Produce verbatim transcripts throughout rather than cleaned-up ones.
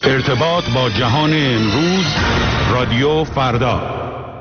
ارتباط با جهان امروز، رادیو فردا.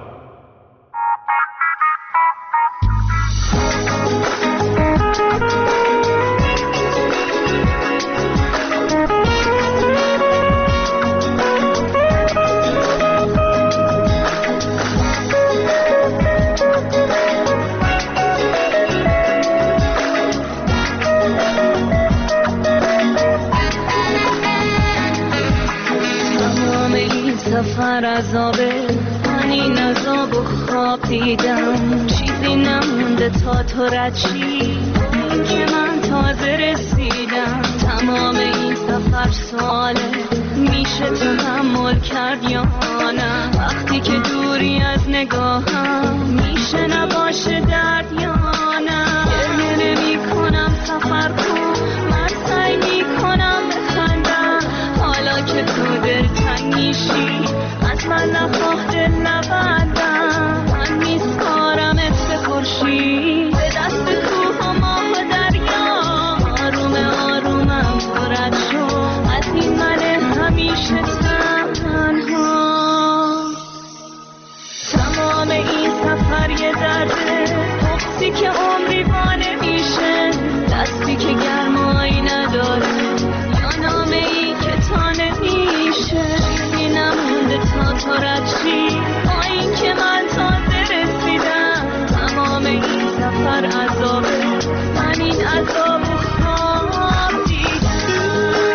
سفر عذابه، من این عذاب و خواب دیدم، چیزی نمونده تا تو رد شی، این که من تازه رسیدم. تمام این سفر ساله، میشه تحمل کرد یا نه؟ وقتی که دوری از نگاهم، میشه نباشه درد یا نه؟ گریه نمی کنم سفر کن، من سعی می کنم بخندم، حالا که تو دلتنگ میشی از من نخواه دل نبندم. من میسپارمت به خورشید، به دست کوه و ماه و دریا، آروم آرومم پرد شو از این من همیشه تنها. تمام این سفر یه درده، بغضی که عمری بانه میشه، دستی که گرمایی نداره یا نامه ای که تا نمیشه. چیزی نمونده تا تو رد شی، با این که من تازه رسیدم. تمام این سفر عذابه، من این عذاب و خواب دیدم.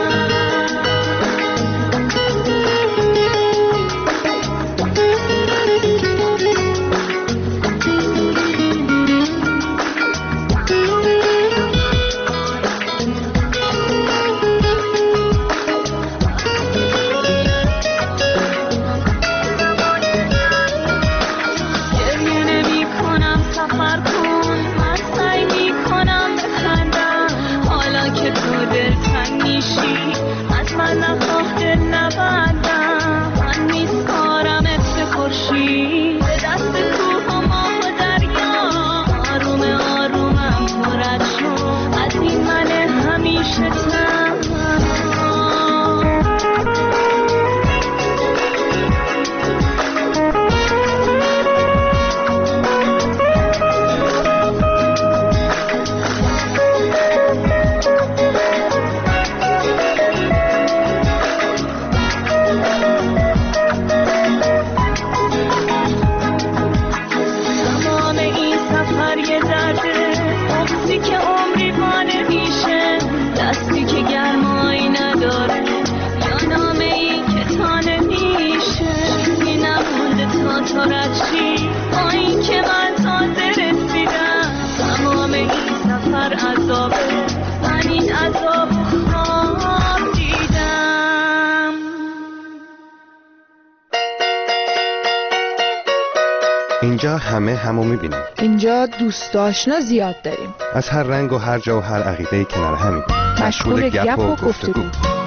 اینجا همه همو میبینیم. اینجا دوست آشنا زیاد داریم، از هر رنگ و هر جا و هر عقیده‌ای کنار همیم، مشغول گپ و گفتگو.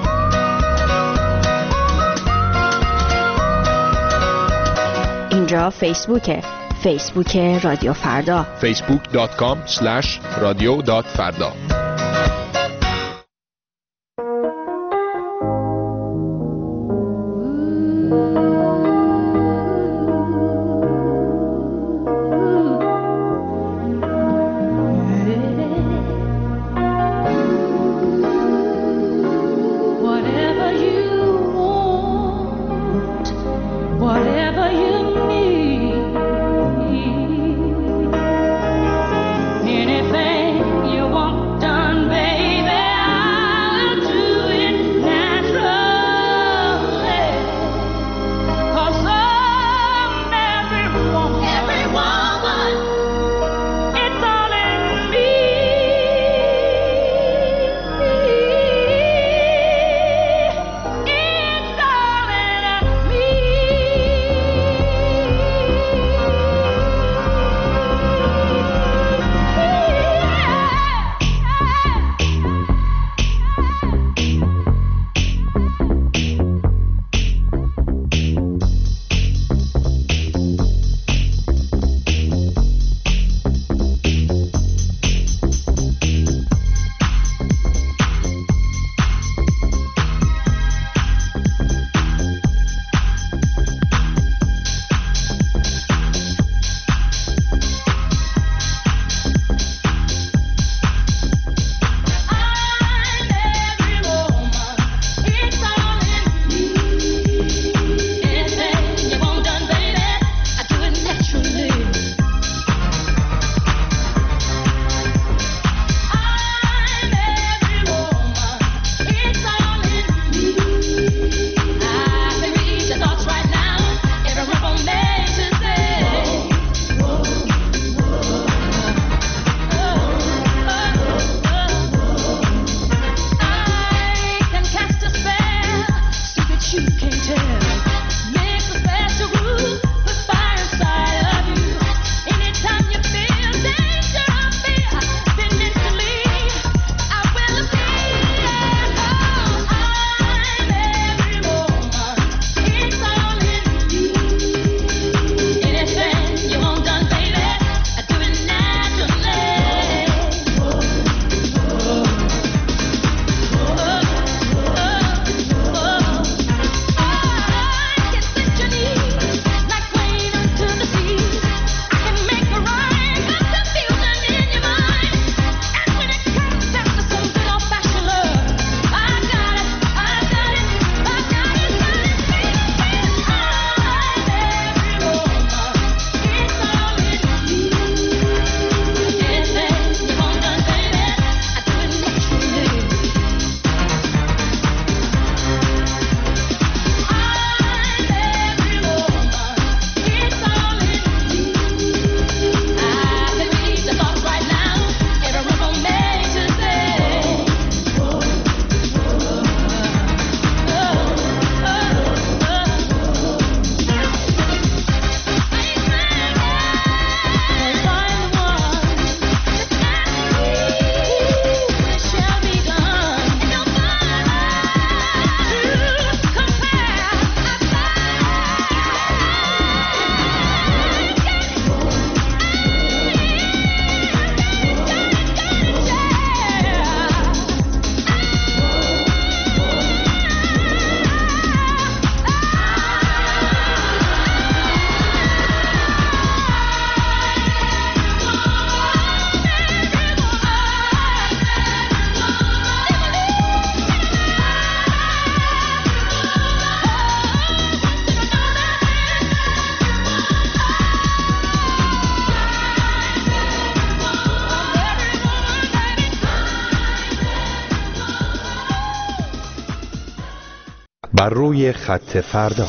اینجا فیسبوکه، فیسبوک رادیو فردا، فیسبوک دات کام اسلش رادیو دات فردا. Anything you want done. بر روی خط فردا.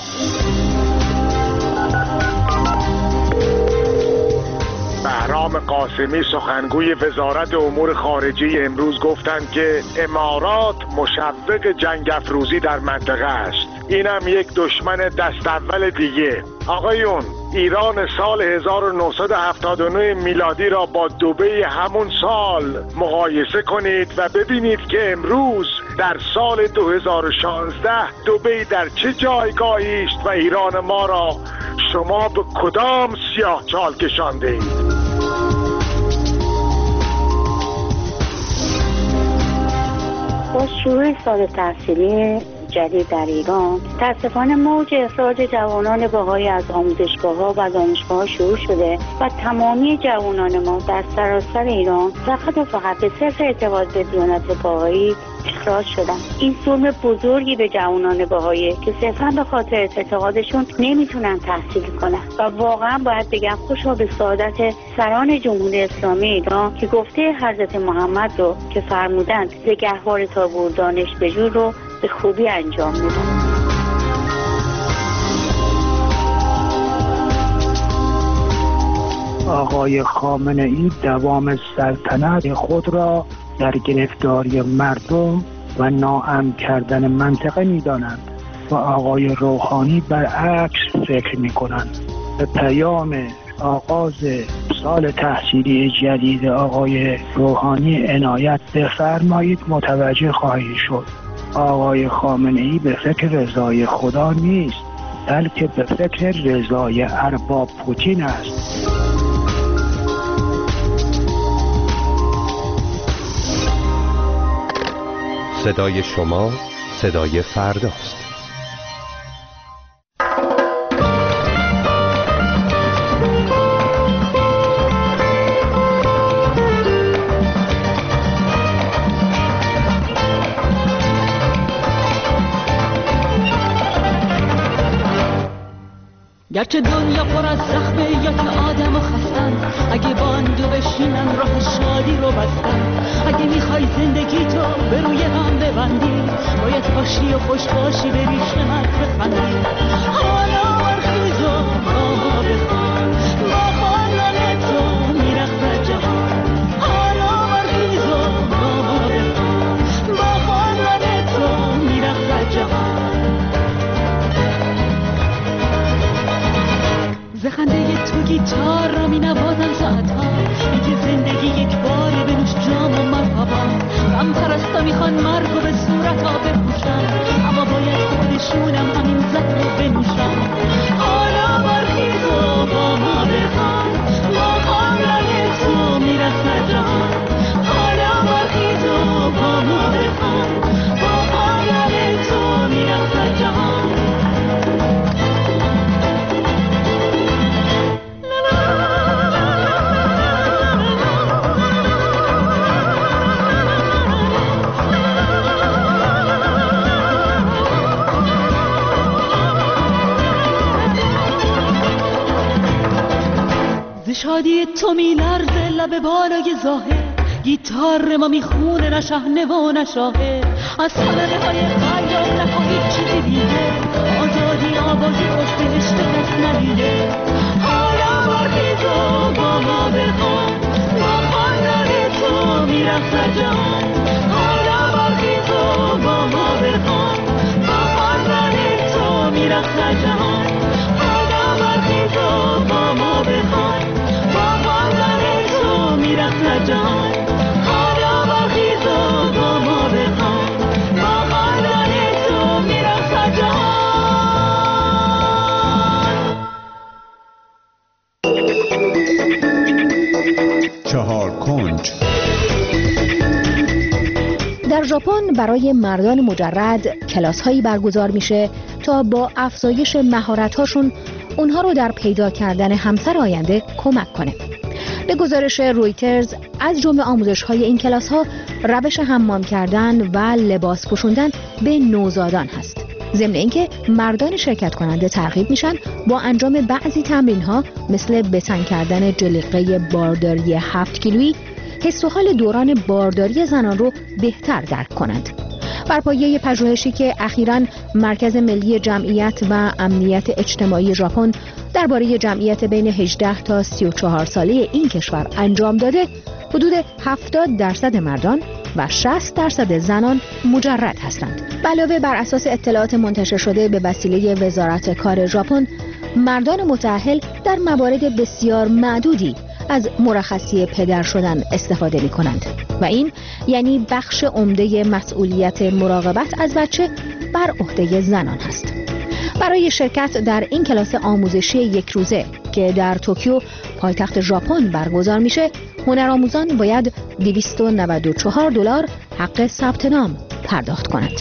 بهرام قاسمی سخنگوی وزارت امور خارجه امروز گفتند که امارات مشوق جنگ افروزی در منطقه است. اینم یک دشمن دست اول دیگه. آقایون، ایران سال هزار و نهصد و هفتاد و نه میلادی را با دبی همون سال مقایسه کنید و ببینید که امروز در سال دو هزار و شانزده دبی در چه جایگاهی است و ایران ما را شما به کدام سیاه چال کشانده اید؟ با شروع سال تحصیلی جدید در ایران، متاسفانه موج اخراج جوانان بهایی از آموزشگاه‌ها و دانشگاه‌ها شروع شده و تمامی جوانان ما در سراسر ایران فقط و فقط به صرف اعتقاد به دیانت بهایی اخراج شدن. این ظلم بزرگی به جوانان بهایی که صرفاً به خاطر اعتقادشون نمیتونن تحصیل کنن و واقعا باید بگم خوشا به سعادت سران جمهوری اسلامی ایران که گفته حضرت محمد رو که فرمودند ز گهواره تا گور دانش بجو رو به خوبی انجام میدن. آقای خامنه ای دوام سلطنت خود را در گرفتاری مردم و ناامن کردن منطقه می‌دانند و آقای روحانی برعکس فکر می‌کنند. به پیام آغاز سال تحصیلی جدید آقای روحانی عنایت بفرمایید متوجه خواهید شد. آقای خامنه ای به فکر رضای خدا نیست، بلکه به فکر رضای ارباب پوتین است. صدای شما صدای فرداست. گرچه دنیا پر از زخمه یا که آدم و خستن، اگه باندو بشینن راه شادی رو بستن. اگه میخوای زندگی تو به روی هم ببندی، باید باشی و خوش باشی بری شمت بخندی. حالا برخیز و با ما بخوان، با خانان تو میرخت جهان. حالا برخیز و با ما بخوان، با خانان تو میرخت جهان. زخنده تو گیتار را می نوازن ساعتها، میگه زندگی یک باره بنوش جام و مرحبا. غم پرستا میخوان مرگ و به صورت ها بپوشن، اما باید خودشونم همین زهر رو بنوشن. حالا برخیز و با ما بخوان، با خانان تو میرسن جهان. حالا برخیز و با ما بخوان، با خانان تو میرسن جهان. شادی تو میلرزه لب بالای ظاهر، گیتار ما میخونه نه شهنه و نه شاهد. از صدقه های خیال نکن هیچ چیزی دیگه، آزادی آبادی خوش بهشت کس ندیده. حالا برخیز و با ما بخوان، با خانان تو میرخت جهان. حالا برخیز و با ما بخوان، با خانان تو میرخت جهان. حالا برخیز و با ما بخوان، میرخت جهان. حالا برخیز و با ما بخوان، با خانان تو میرخت جهان. چهار کنج. در ژاپن برای مردان مجرد کلاس‌هایی برگزار میشه تا با افزایش مهارت‌هاشون اونها رو در پیدا کردن همسر آینده کمک کنه. به گزارش رویترز از جمله آموزش‌های این کلاس‌ها روش حمام کردن و لباس پوشوندن به نوزادان هست. ضمن اینکه مردان شرکت کننده ترغیب میشن با انجام بعضی تمرین‌ها مثل بتن کردن جلیقه بارداری هفت کیلویی حس و حال دوران بارداری زنان رو بهتر درک کنند. بر پایه پژوهشی که اخیراً مرکز ملی جمعیت و امنیت اجتماعی ژاپن درباره جمعیت بین هجده تا سی و چهار ساله این کشور انجام داده، حدود هفتاد درصد مردان و شصت درصد زنان مجرد هستند. علاوه بر اساس اطلاعات منتشر شده به وسیله وزارت کار ژاپن، مردان متأهل در موارد بسیار معدودی از مرخصی پدر شدن استفاده می کنند و این یعنی بخش عمده مسئولیت مراقبت از بچه بر عهده زنان هست. برای شرکت در این کلاس آموزشی یک روزه که در توکیو پایتخت ژاپن برگزار میشه، هنرآموزان باید دویست و نود و چهار دلار حق ثبت نام پرداخت کنند.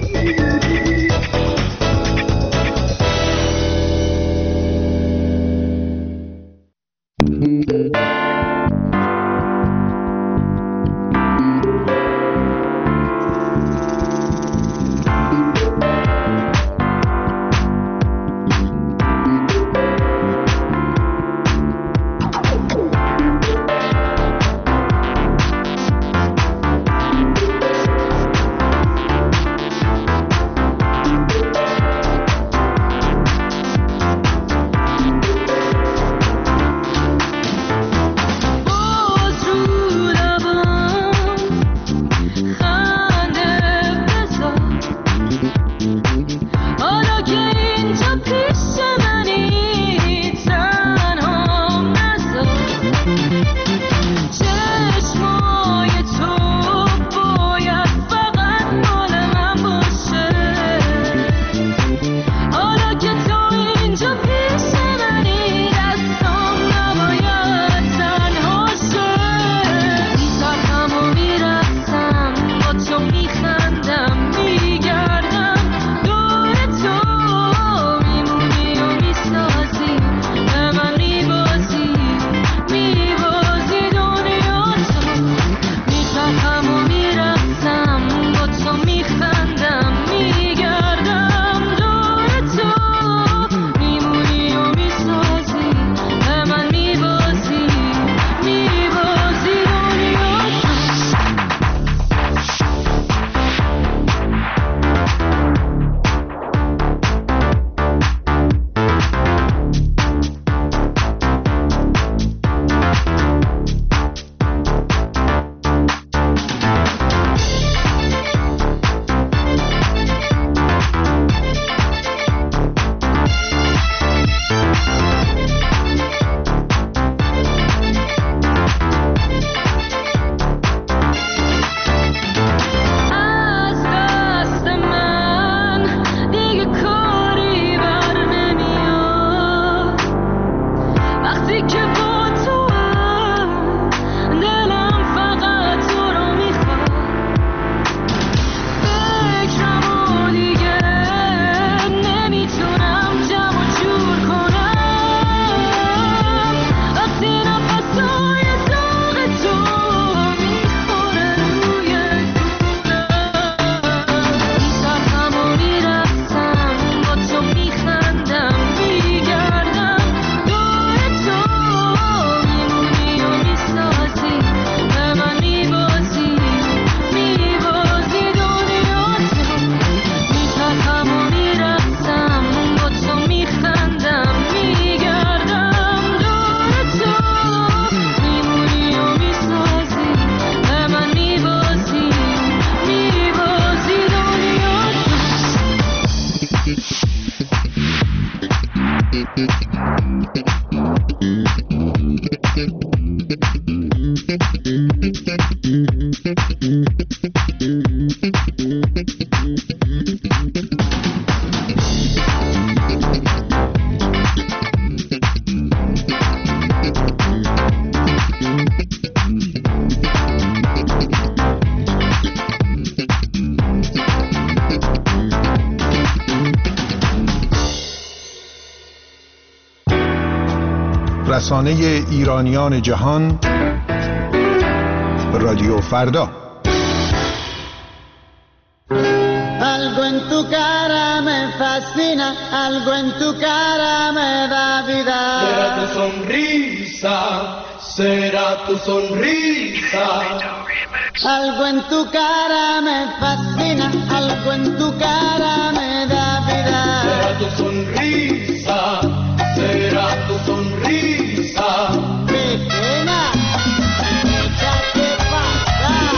رسانه ایرانیان جهان، رادیو فردا. Algo en tu cara me fascina, algo en tu cara me da vida. Será tu sonrisa, será tu sonrisa. Algo en tu cara me fascina, algo en tu cara me da vida. Será tu sonrisa, será tu sonrisa. Pequeña, déjate pasar.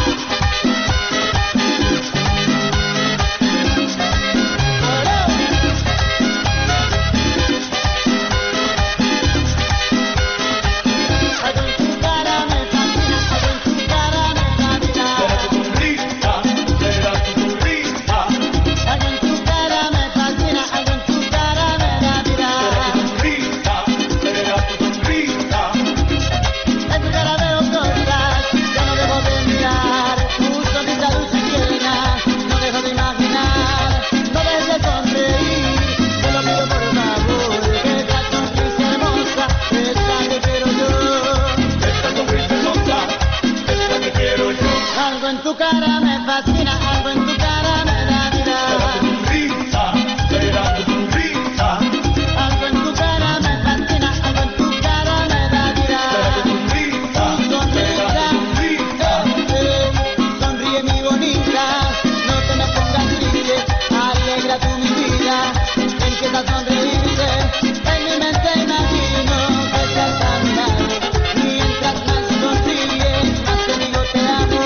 Algo en tu cara me fascina, algo en tu cara me da vida. Será tu sonrisa, será tu sonrisa. Algo en tu cara me fascina, algo en tu cara me da vida. Será tu sonrisa, será tu sonrisa. Eh, sonríe mi bonita, no te me pongas triste, alegra tu mi vida. Empieza a sonreírte, en mi mente imagino que estás a mi lado. Mientras más sonríes, más te digo te amo.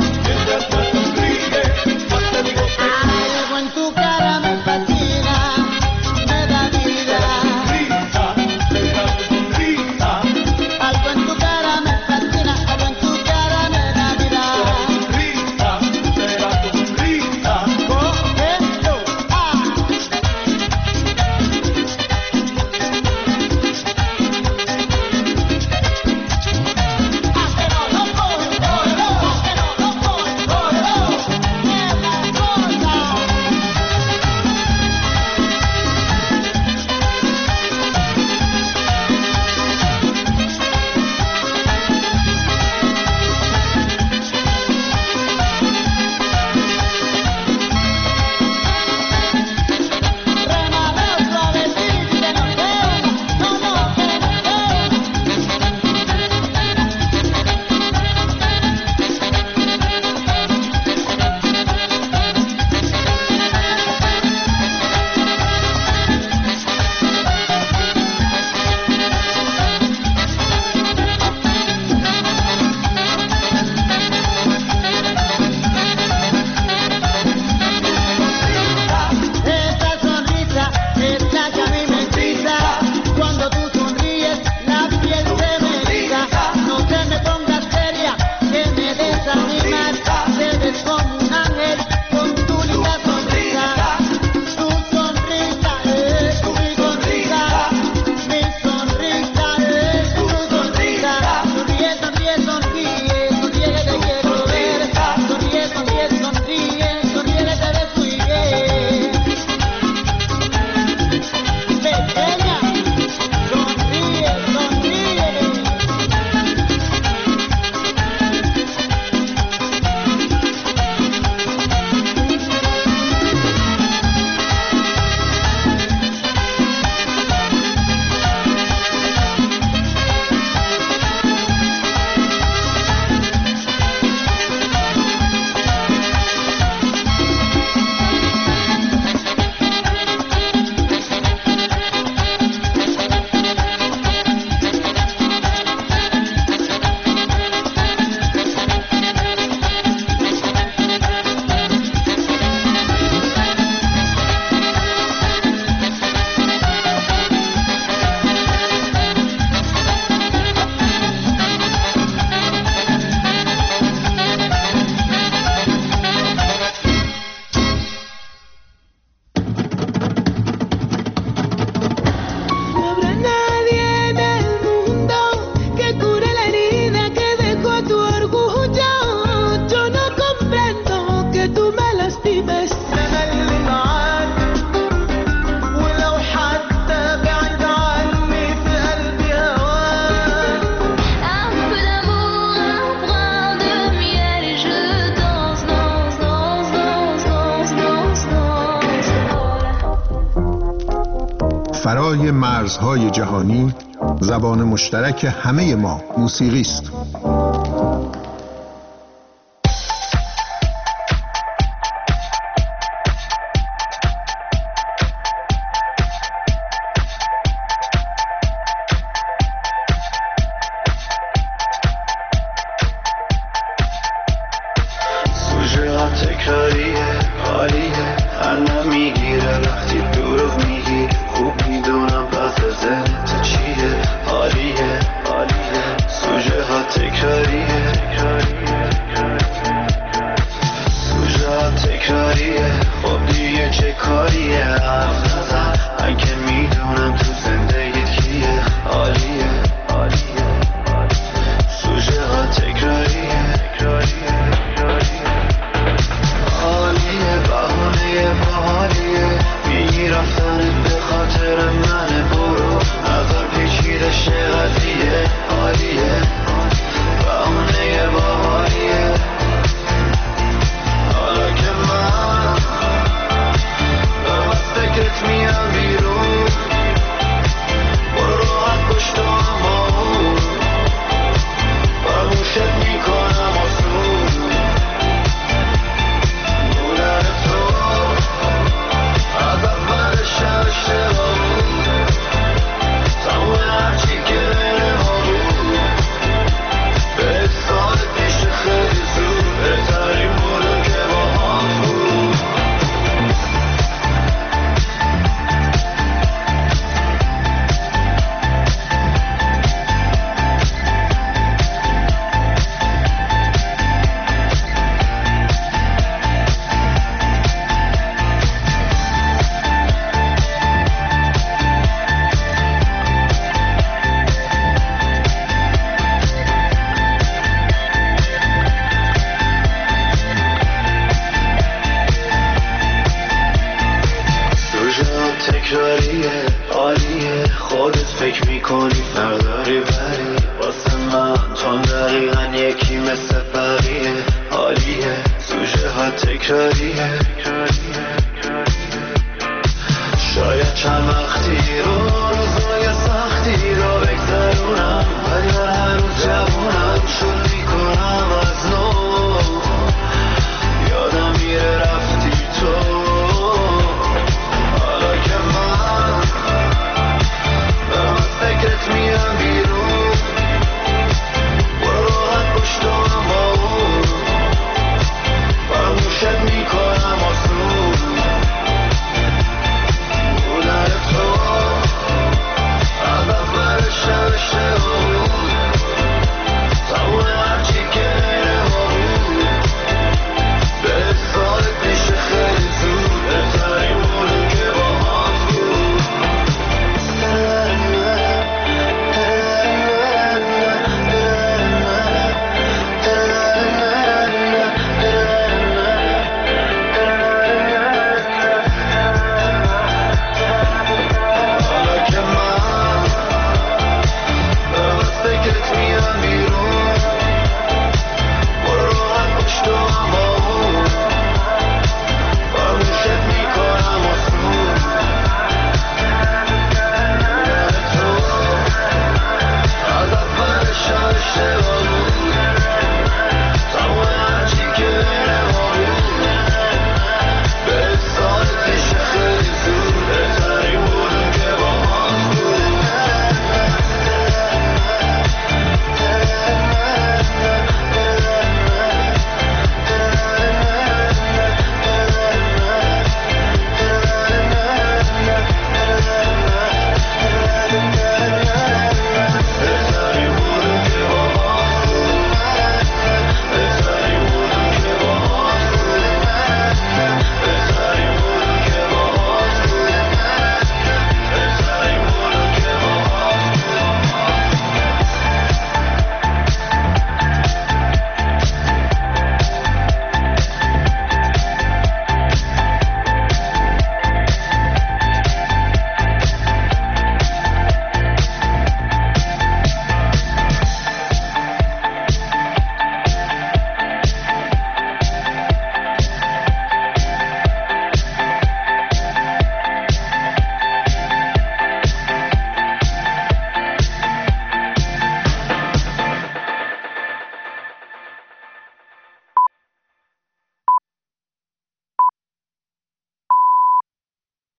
Algo en tu cara me fascina, me da vida. Algo en tu cara me fascina, algo en tu cara me da vida. Será tu sonrisa. Cógelo, ah. Hazlo loco, cógelo, hazlo loco, cógelo. Nueva cosa. Remalo suavecito que no quema, no, no, que no Esa sonrisa es la que a mí me grita. Cuando tú sonríes, la piel se me eriza. No te me pongas seria, que me desanimas. Te ves como un ángel con tu linda sonrisa. Tu sonrisa es mi sonrisa. Mi sonrisa es tu sonrisa. Sonríe, sonríe, sonríe, sonríe que te quiero ver. Sonríe, sonríe, sonríe, sonríe que te ves muy bien. Pequeña, sonríe, sonríe. No habrá nadie en el mundo que cure la herida que dejó tu orgullo. Yo no comprendo que tú me lastimes. أنا اللي معاك ولو حتى بعيد عني في قلبي هواك. Un peu d'amour, un brin de miel et je danse, danse, danse, danse, danse, danse, danse. فرای مرزهای جهانی زبان مشترک همه ما موسیقی است. اگر رفتی دروغ میگی خوب میدونم پس ذهن تو چیه حالیه حالیه سوژه ها تکراریه سوژه ها تکراریه خب دیگه چه کاریه حرف نزن من که میدونم تو زندگیت کیه حالیه حالیه سوژه ها تکراریه حالیه بهانه باحالیه میگی رفتنت به خاطر منه برو نظر پیچیده شه قضیه حالیه بهانه باحالیه حالا که من دارم از فکرت میام بیرون برو راحت باش تو همون فراموشت میکنم آسون بودن تو از اولش اشتباه بود تموم هرچی که بین ما بود به سال پیش خیلی زود بهترین بودم که با هم بود تکراریه عالیه خودت فکر میکنی فرداری بری واسه من تو دقیقا یکی مثل بقیه عالیه سوژه ها تکراریه شاید چند وقتی رو روزای سختی